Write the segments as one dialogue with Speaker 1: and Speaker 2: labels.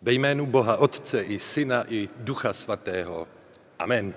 Speaker 1: Ve jménu Boha Otce i Syna i Ducha Svatého. Amen.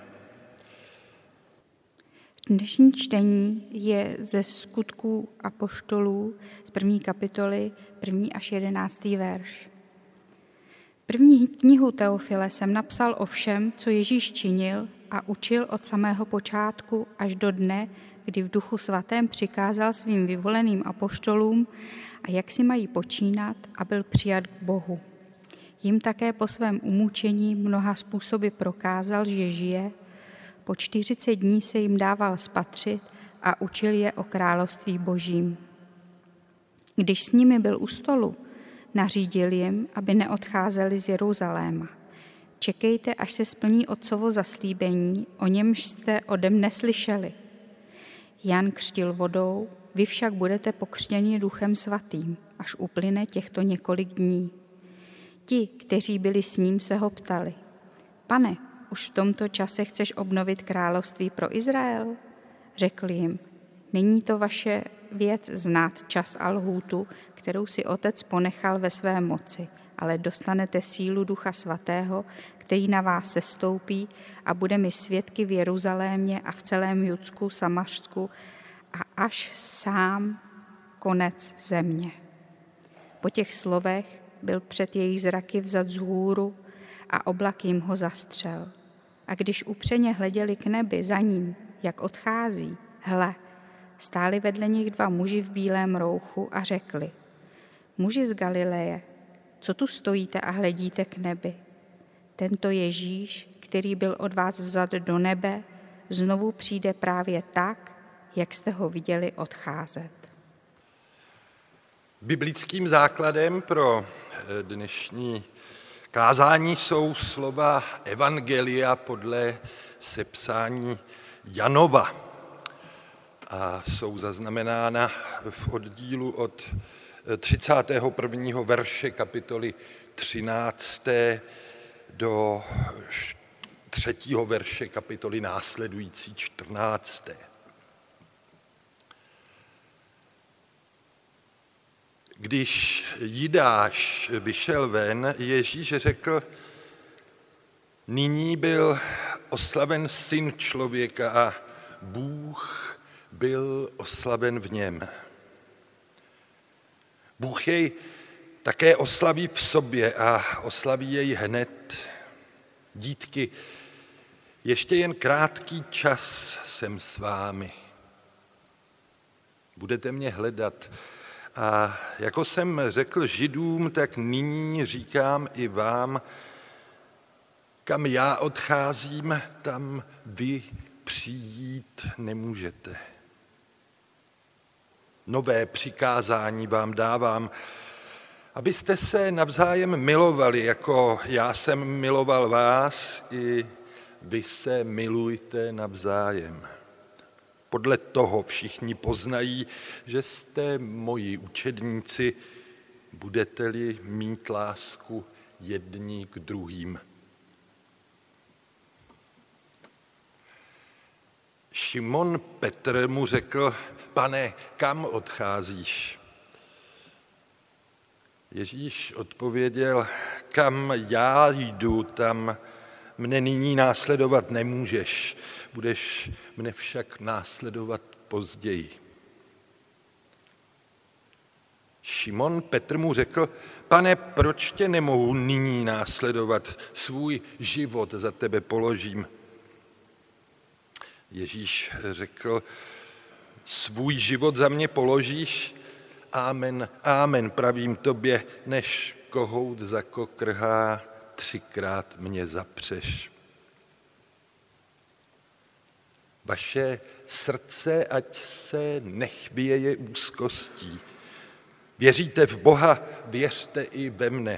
Speaker 2: Dnešní čtení je ze Skutků apoštolů z 1. kapitoly 1. až 11. verš. První knihu Teofile jsem napsal o všem, co Ježíš činil a učil od samého počátku až do dne, kdy v Duchu Svatém přikázal svým vyvoleným apoštolům a jak si mají počínat a byl přijat k Bohu. Jim také po svém umučení mnoha způsoby prokázal, že žije. Po 40 dní se jim dával spatřit a učil je o království Božím. Když s nimi byl u stolu, nařídil jim, aby neodcházeli z Jeruzaléma. Čekejte, až se splní Otcovo zaslíbení, o němž jste ode mne slyšeli. Jan křtil vodou, vy však budete pokřtěni Duchem Svatým, až uplyne těchto několik dní. Ti, kteří byli s ním, se ho ptali: Pane, už v tomto čase chceš obnovit království pro Izrael? Řekl jim: Není to vaše věc znát čas a lhůtu, kterou si Otec ponechal ve své moci, ale dostanete sílu Ducha Svatého, který na vás sestoupí a bude mi svědky v Jeruzalémě a v celém Judsku, Samařsku a až sám konec země. Po těch slovech byl před jejich zraky vzat vzhůru a oblak jim ho zastřel. A když upřeně hleděli k nebi za ním, jak odchází, hle, stáli vedle nich dva muži v bílém rouchu a řekli: Muži z Galileje, co tu stojíte a hledíte k nebi? Tento Ježíš, který byl od vás vzat do nebe, znovu přijde právě tak, jak jste ho viděli odcházet.
Speaker 1: Biblickým základem pro dnešní kázání jsou slova Evangelia podle sepsání Janova a jsou zaznamenána v oddílu od 31. verše kapitoly 13. do 3. verše kapitoly následující 14. Když Jidáš vyšel ven, Ježíš řekl: Nyní byl oslaven Syn člověka a Bůh byl oslaven v něm. Bůh jej také oslaví v sobě a oslaví jej hned. Dítky, ještě jen krátký čas jsem s vámi. Budete mě hledat. A jako jsem řekl Židům, tak nyní říkám i vám: kam já odcházím, tam vy přijít nemůžete. Nové přikázání vám dávám, abyste se navzájem milovali, jako já jsem miloval vás, i vy se milujte navzájem. Podle toho všichni poznají, že jste moji učedníci, budete-li mít lásku jedni k druhým. Šimon Petr mu řekl: Pane, kam odcházíš? Ježíš odpověděl: Kam já jdu, tam mne nyní následovat nemůžeš, budeš mne však následovat později. Šimon Petr mu řekl: Pane, proč tě nemohu nyní následovat? Svůj život za tebe položím. Ježíš řekl: Svůj život za mě položíš? Amen, amen, pravím tobě, než kohout zakokrhá, 3krát mě zapřeš. Vaše srdce ať se nechvěje úzkostí. Věříte v Boha, věřte i ve mne.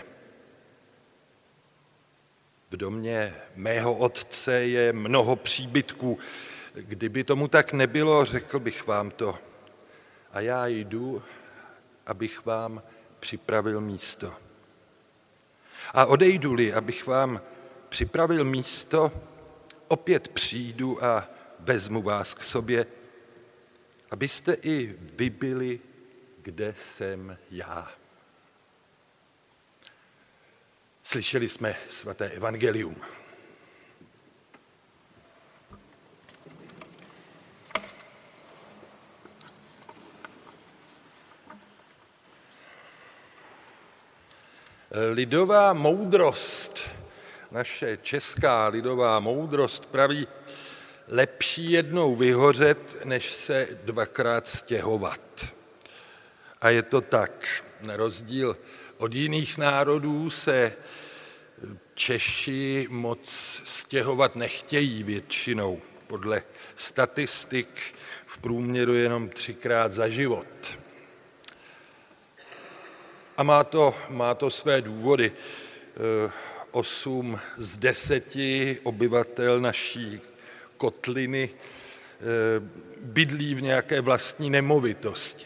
Speaker 1: V domě mého Otce je mnoho příbytků. Kdyby tomu tak nebylo, řekl bych vám to. A já jdu, abych vám připravil místo. A odejdu-li, abych vám připravil místo, opět přijdu a vezmu vás k sobě, abyste i vy byli, kde jsem já. Slyšeli jsme svaté evangelium. Lidová moudrost, naše česká lidová moudrost praví, lepší jednou vyhořet, než se dvakrát stěhovat. A je to tak. Na rozdíl od jiných národů se Češi moc stěhovat nechtějí většinou. Podle statistik v průměru jenom 3krát za život. A má to své důvody. 8 z 10 obyvatel naší kotliny bydlí v nějaké vlastní nemovitosti.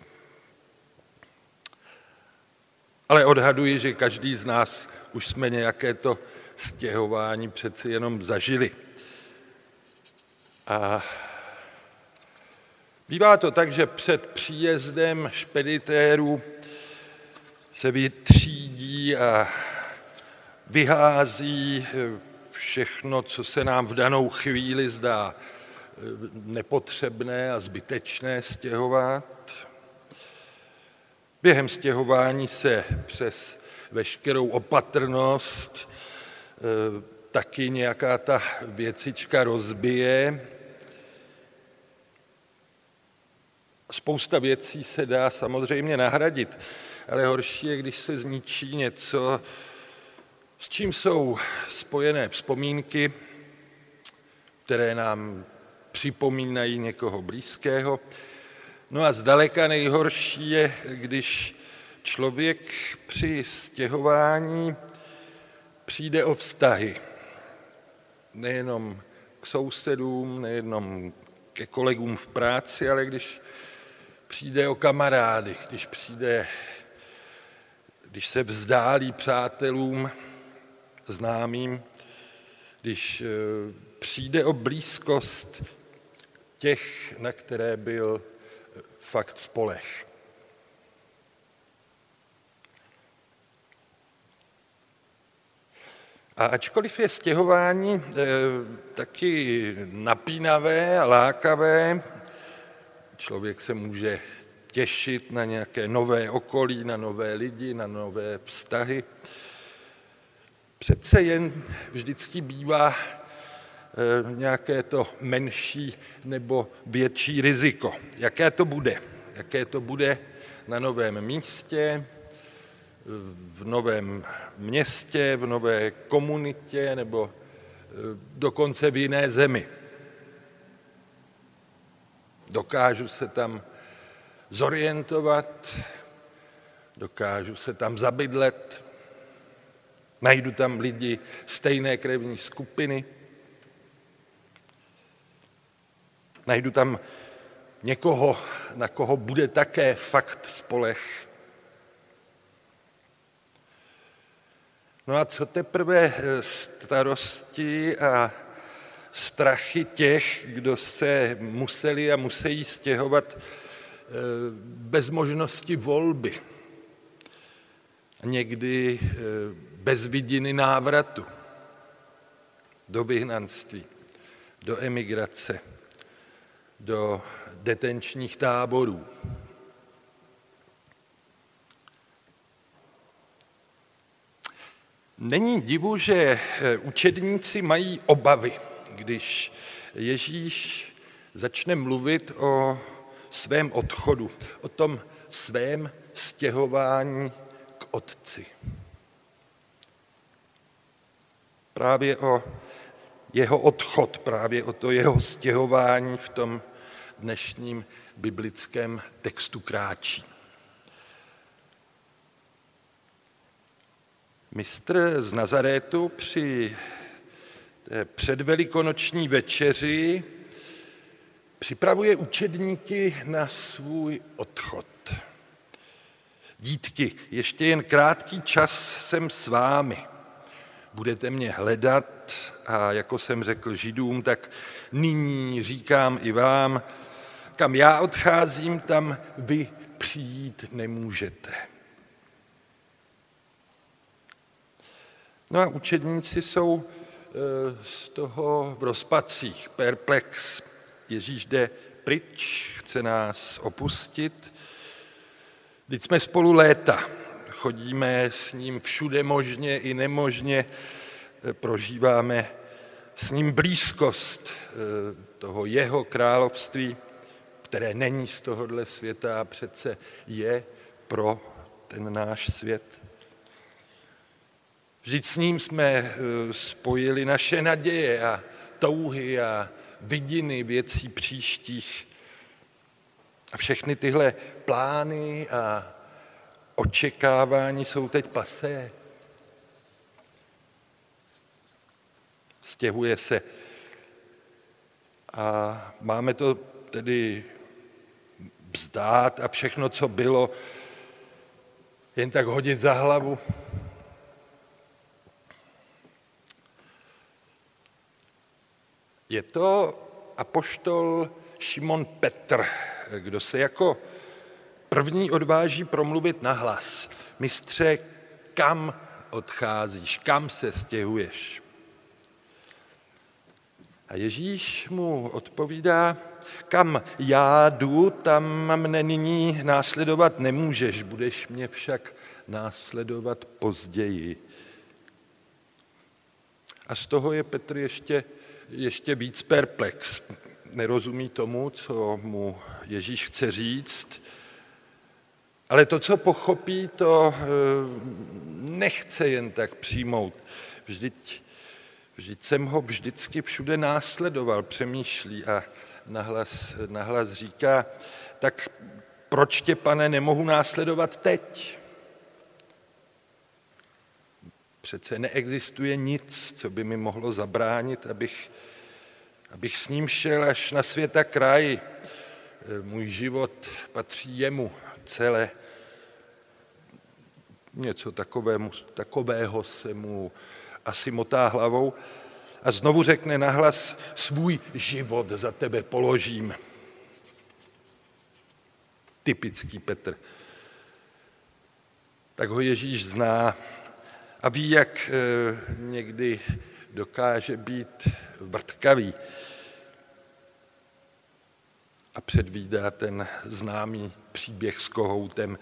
Speaker 1: Ale odhaduji, že každý z nás už jsme nějaké to stěhování přeci jenom zažili. A bývá to tak, že před příjezdem špeditérů se vytřídí a vyhází všechno, co se nám v danou chvíli zdá nepotřebné a zbytečné stěhovat. Během stěhování se přes veškerou opatrnost taky nějaká ta věcička rozbije. Spousta věcí se dá samozřejmě nahradit, ale horší je, když se zničí něco, s čím jsou spojené vzpomínky, které nám připomínají někoho blízkého. No a zdaleka nejhorší je, když člověk při stěhování přijde o vztahy. Nejenom k sousedům, nejenom ke kolegům v práci, ale když přijde o kamarády, když se vzdálí přátelům, známým, když přijde o blízkost těch, na které byl fakt spoleh. A ačkoliv je stěhování taky napínavé a lákavé, člověk se může těšit na nějaké nové okolí, na nové lidi, na nové vztahy. Přece jen vždycky bývá nějaké to menší nebo větší riziko. Jaké to bude? Jaké to bude na novém místě, v novém městě, v nové komunitě nebo dokonce v jiné zemi. Dokážu se tam zorientovat, dokážu se tam zabydlet, najdu tam lidi stejné krevní skupiny, najdu tam někoho, na koho bude také fakt spoleh. No a co teprve starosti a strachy těch, kdo se museli a musí stěhovat bez možnosti volby. Někdy bez vidiny návratu do vyhnanství, do emigrace, do detenčních táborů. Není divu, že učedníci mají obavy, když Ježíš začne mluvit o svém odchodu, o tom svém stěhování k Otci. Právě o jeho odchod, právě o to jeho stěhování v tom dnešním biblickém textu kráčí. Mistr z Nazarétu při té předvelikonoční večeři připravuje učedníky na svůj odchod. Dítky, ještě jen krátký čas jsem s vámi. Budete mě hledat a jako jsem řekl Židům, tak nyní říkám i vám, kam já odcházím, tam vy přijít nemůžete. No a učedníci jsou z toho v rozpacích, perplex. Ježíš jde pryč, chce nás opustit. Vždyť jsme spolu léta, chodíme s ním všude možně i nemožně, prožíváme s ním blízkost toho jeho království, které není z tohohle světa a přece je pro ten náš svět. Vždyť s ním jsme spojili naše naděje a touhy a vidiny věcí příštích. A všechny tyhle plány a očekávání jsou teď pasé. Stěhuje se. A máme to tedy vzdát a všechno, co bylo, jen tak hodit za hlavu. Je to apoštol Šimon Petr, kdo se jako první odváží promluvit nahlas. Mistře, kam odcházíš, kam se stěhuješ? A Ježíš mu odpovídá, kam já jdu, tam mne nyní následovat nemůžeš, budeš mě však následovat později. A z toho je Petr ještě víc perplex. Nerozumí tomu, co mu Ježíš chce říct, ale to, co pochopí, to nechce jen tak přijmout. Vždyť jsem ho vždycky všude následoval, přemýšlí a nahlas říká, tak proč tě, Pane, nemohu následovat teď? Přece neexistuje nic, co by mi mohlo zabránit, abych s ním šel až na světa kraj. Můj život patří jemu celé. Něco takového se mu asi motá hlavou a znovu řekne nahlas, svůj život za tebe položím. Typický Petr. Tak ho Ježíš zná a ví, jak někdy dokáže být vrtkavý a předvídá ten známý příběh s kohoutem.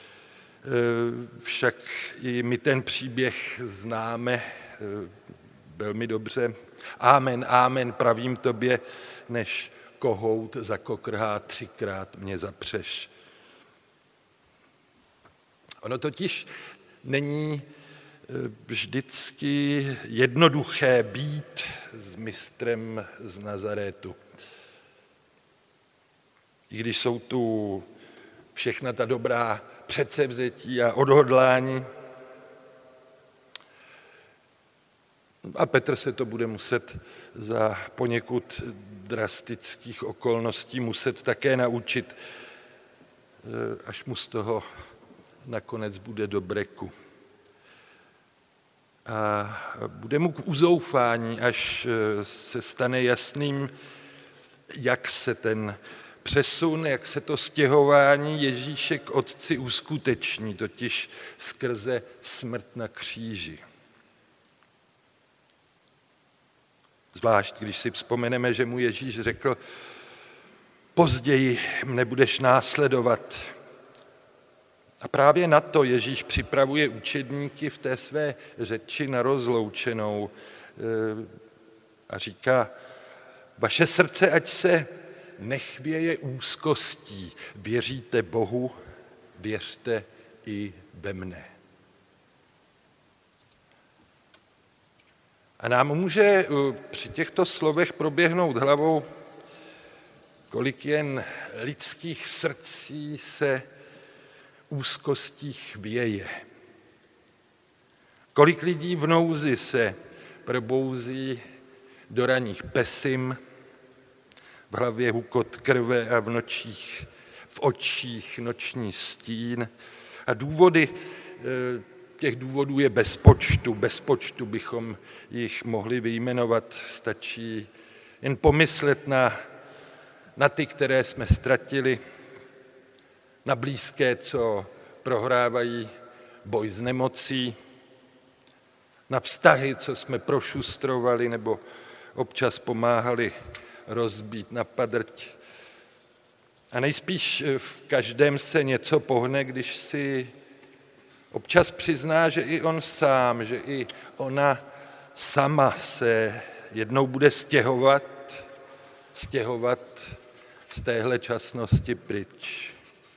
Speaker 1: Však i my ten příběh známe velmi dobře. Amen, amen, pravím tobě, než kohout zakokrhá 3krát mě zapřeš. Ono totiž není vždycky jednoduché být s mistrem z Nazarétu. I když jsou tu všechna ta dobrá předsevzetí a odhodlání. A Petr se to bude muset za poněkud drastických okolností muset také naučit, až mu z toho nakonec bude do breku. A bude mu k uzoufání, až se stane jasným, jak se ten přesun, jak se to stěhování Ježíše k Otci uskuteční, totiž skrze smrt na kříži. Zvlášť, když si vzpomeneme, že mu Ježíš řekl, později mne budeš následovat. A právě na to Ježíš připravuje učedníky v té své řeči na rozloučenou a říká, vaše srdce ať se nechvěje úzkostí, věříte Bohu, věřte i ve mne. A nám může při těchto slovech proběhnout hlavou, kolik jen lidských srdcí se úzkostí chvěje. Kolik lidí v nouzi se probouzí do ranních pesim, v hlavě hukot krve a v očích noční stín. A těch důvodů je bez počtu bychom jich mohli vyjmenovat. Stačí jen pomyslet na ty, které jsme ztratili, na blízké, co prohrávají boj s nemocí, na vztahy, co jsme prošustrovali nebo občas pomáhali rozbít na padrť. A nejspíš v každém se něco pohne, když si občas přizná, že i on sám, že i ona sama se jednou bude stěhovat z téhle časnosti pryč.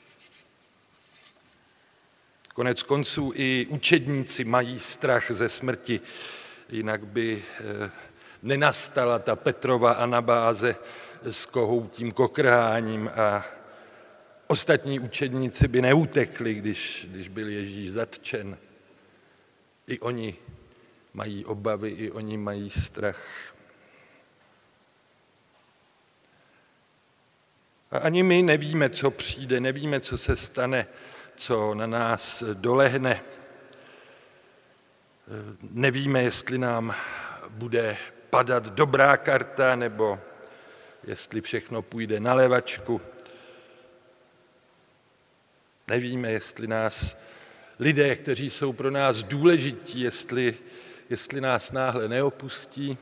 Speaker 1: Konec konců i učedníci mají strach ze smrti, jinak by nenastala ta Petrova anabáze s kohoutím kokrháním a ostatní učedníci by neutekli, když byl Ježíš zatčen. I oni mají obavy, i oni mají strach. A ani my nevíme, co přijde, nevíme, co se stane, co na nás dolehne. Nevíme, jestli nám bude padat dobrá karta, nebo jestli všechno půjde na levačku. Nevíme, jestli nás lidé, kteří jsou pro nás důležití, jestli nás náhle neopustí.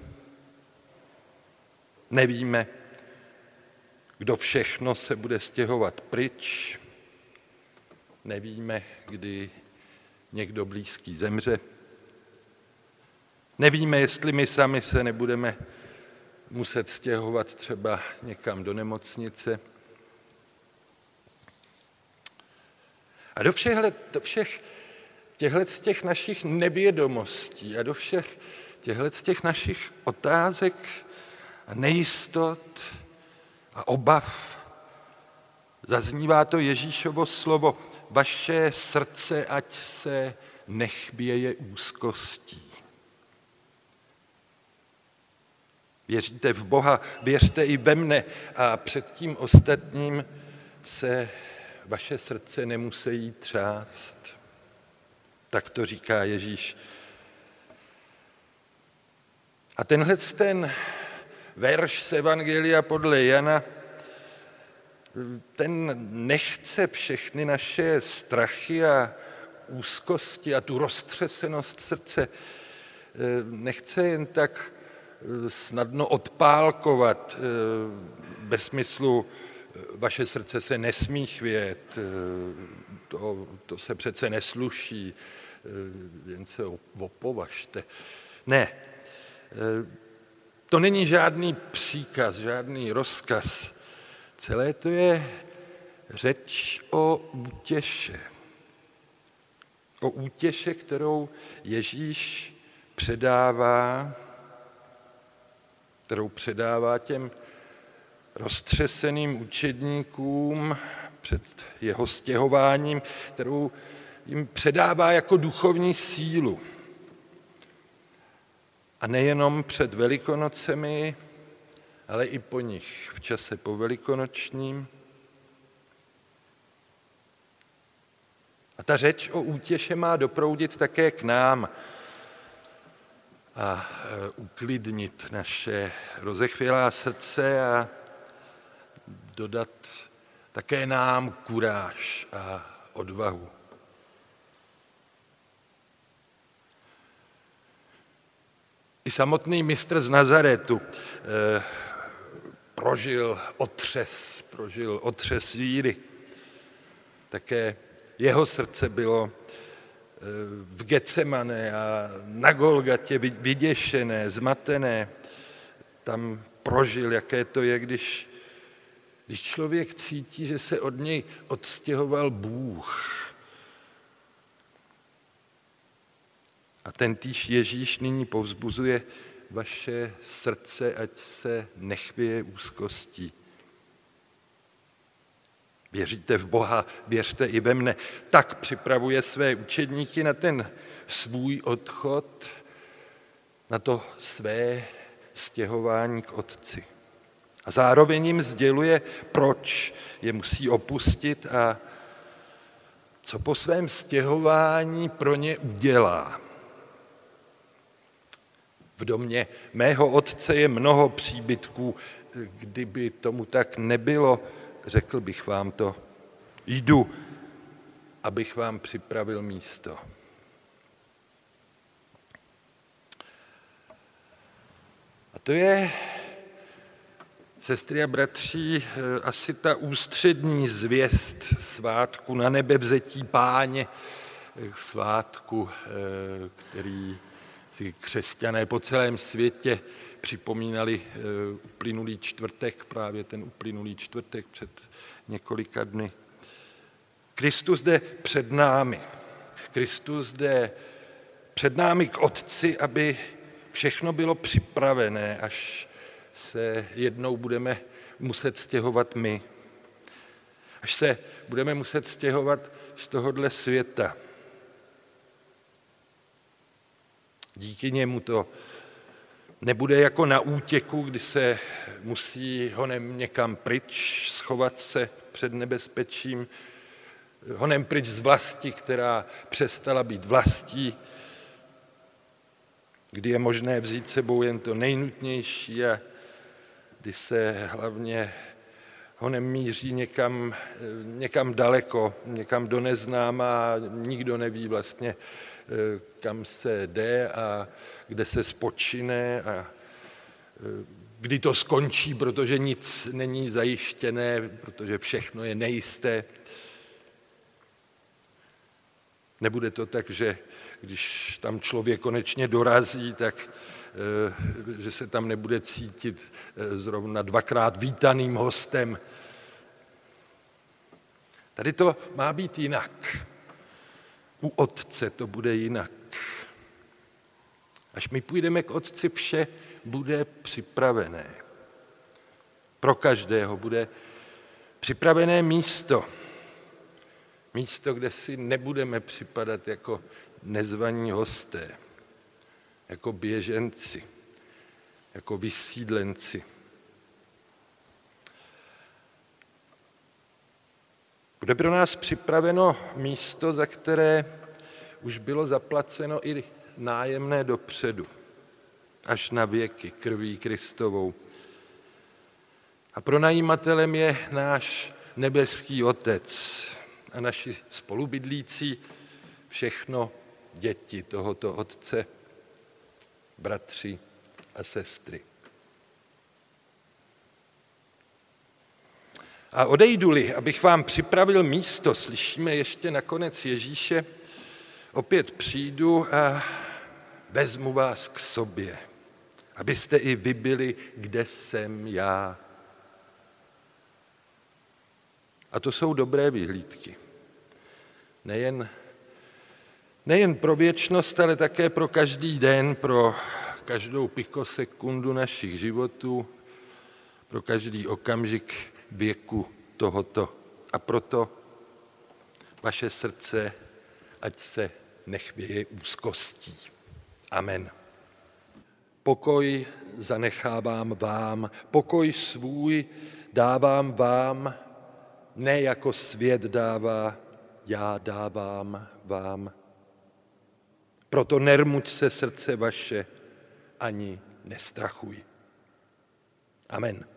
Speaker 1: Nevíme, kdo všechno se bude stěhovat pryč. Nevíme, kdy někdo blízký zemře. Nevíme, jestli my sami se nebudeme muset stěhovat třeba někam do nemocnice. A do všech těchto našich nevědomostí a do všech těchto našich otázek a nejistot a obav zaznívá to Ježíšovo slovo: vaše srdce ať se nechvěje úzkostí. Věříte v Boha, věřte i ve mne a před tím ostatním se vaše srdce nemusí třást. Tak to říká Ježíš. A tenhle verš z Evangelia podle Jana, ten nechce všechny naše strachy a úzkosti a tu roztřesenost srdce, nechce jen tak snadno odpálkovat ve smyslu vaše srdce se nesmí chvět, to se přece nesluší, jen se opovažte. Ne, to není žádný příkaz, žádný rozkaz. Celé to je řeč o útěše. O útěše, kterou Ježíš předává těm roztřeseným učedníkům před jeho stěhováním, kterou jim předává jako duchovní sílu. A nejenom před Velikonocemi, ale i po nich, v čase povelikonočním. A ta řeč o útěše má doproudit také k nám a uklidnit naše rozechvělá srdce a dodat také nám kuráž a odvahu. I samotný mistr z Nazaretu prožil otřes víry. Také jeho srdce bylo v Getsemane a na Golgatě vyděšené, zmatené. Tam prožil, jaké to je, když člověk cítí, že se od něj odstěhoval Bůh. A tentýž Ježíš nyní povzbuzuje: vaše srdce ať se nechvěje úzkostí. Věříte v Boha, věřte i ve mne. Tak připravuje své učedníky na ten svůj odchod, na to své stěhování k Otci. A zároveň jim sděluje, proč je musí opustit a co po svém stěhování pro ně udělá. V domě mého Otce je mnoho příbytků, kdyby tomu tak nebylo, řekl bych vám to. Jdu, abych vám připravil místo. to je, sestry a bratři, asi ta ústřední zvěst svátku na nebevzetí Páně, svátku, který si křesťané po celém světě připomínali uplynulý čtvrtek, právě ten uplynulý čtvrtek před několika dny. Kristus jde před námi. Kristus jde před námi k Otci, aby všechno bylo připravené, až se jednou budeme muset stěhovat my. Až se budeme muset stěhovat z tohohle světa. Díky němu to nebude jako na útěku, kdy se musí honem někam pryč, schovat se před nebezpečím, honem pryč z vlasti, která přestala být vlastí, kdy je možné vzít sebou jen to nejnutnější a kdy se hlavně honem míří někam daleko, někam do neznáma a nikdo neví vlastně, kam se jde a kde se spočine a kdy to skončí, protože nic není zajištěné, protože všechno je nejisté. Nebude to tak, že když tam člověk konečně dorazí, tak že se tam nebude cítit zrovna 2krát vítaným hostem. Tady to má být jinak. U Otce to bude jinak. Až my půjdeme k Otci, vše bude připravené. Pro každého bude připravené místo. Místo, kde si nebudeme připadat jako nezvaní hosté, jako běženci, jako vysídlenci. Bude pro nás připraveno místo, za které už bylo zaplaceno i nájemné dopředu, až na věky krví Kristovou. A pronajímatelem je náš nebeský Otec a naši spolubydlící, všechno děti tohoto Otce, bratři a sestry. A odejdu-li, abych vám připravil místo, slyšíme ještě nakonec Ježíše, opět přijdu a vezmu vás k sobě, abyste i vy byli, kde jsem já. A to jsou dobré vyhlídky. Nejen pro věčnost, ale také pro každý den, pro každou pikosekundu našich životů, pro každý okamžik věku tohoto. A proto vaše srdce, ať se nechvěje úzkostí. Amen. Pokoj zanechávám vám, pokoj svůj dávám vám, ne jako svět dává, já dávám vám. Proto nermuť se srdce vaše, ani nestrachuj. Amen.